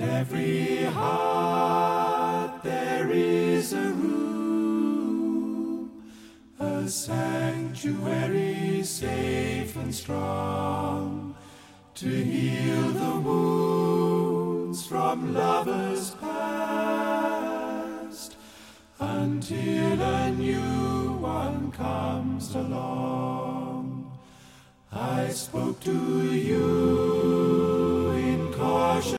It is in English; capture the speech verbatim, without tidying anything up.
every heart there is a room, a sanctuary safe and strong, to heal the wounds from lovers past, until a new one comes along. I spoke to you